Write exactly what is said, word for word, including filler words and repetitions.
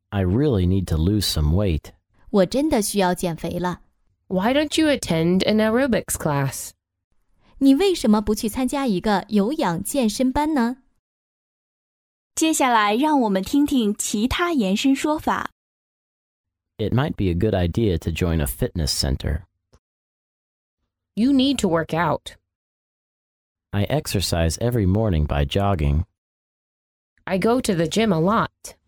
I really need to lose some weight. 我真的需要减肥了。 Why don't you attend an aerobics class? 你为什么不去参加一个有氧健身班呢？ 接下来让我们听听其他延伸说法。 It might be a good idea to join a fitness center. You need to work out. I exercise every morning by jogging. I go to the gym a lot.